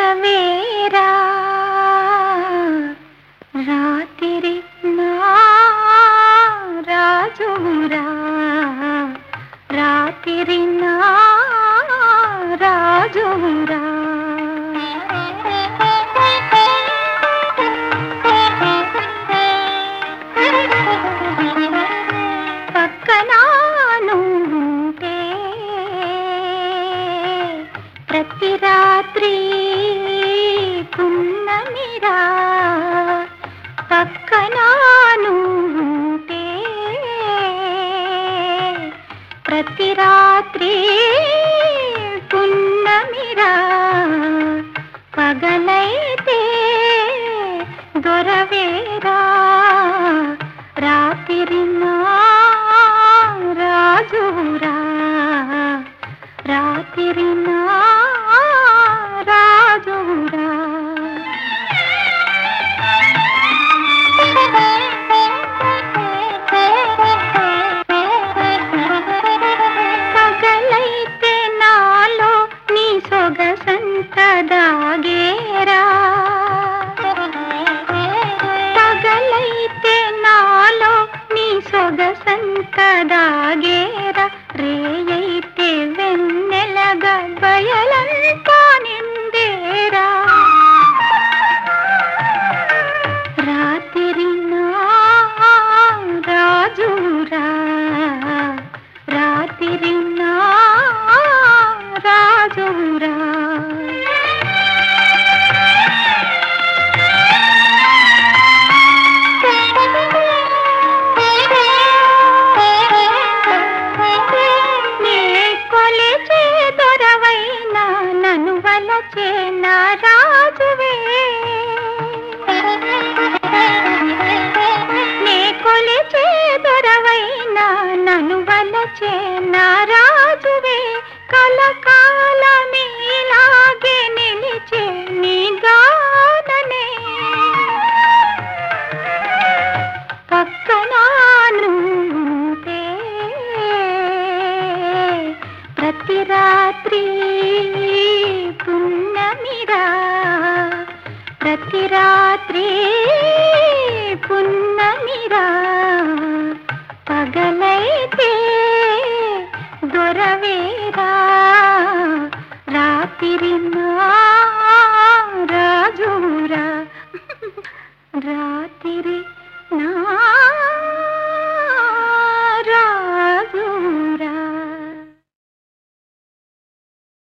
దొరవేరా రాత్రి నా రాజురా రాత్రి నా రాజురా పక్కన నువ్వుంటే ప్రతి రాత్రి పున్నమిరా పక్కన నువ్వుంటే ప్రతి రాత్రి పున్నమిరా పగలైతే దొరవేరా రాత్రి నా రాజురా రాత్రి నా రాజురా పగలైతే నాలో నీ సొగసంత దాగేరా పగలైతే నాలో నీ సొగసంత దాగేరా రేయైతే వెన్నెలగా బయలంతా నిండేరా రాత్రి నా రాజురా రాత్రి నా రాజురా నన్ను వలచే నా రాజువే నే కొలిచే దొరవైనా నన్ను వలచే నా రాజువే కలకాలమీలాగే నిలిచే నీ గాననే పక్కన నువ్వుంటే ప్రతి రాత్రి పున్నమిరా ప్రతి రాత్రి పున్నమిరా పగలైతే దొరవేరా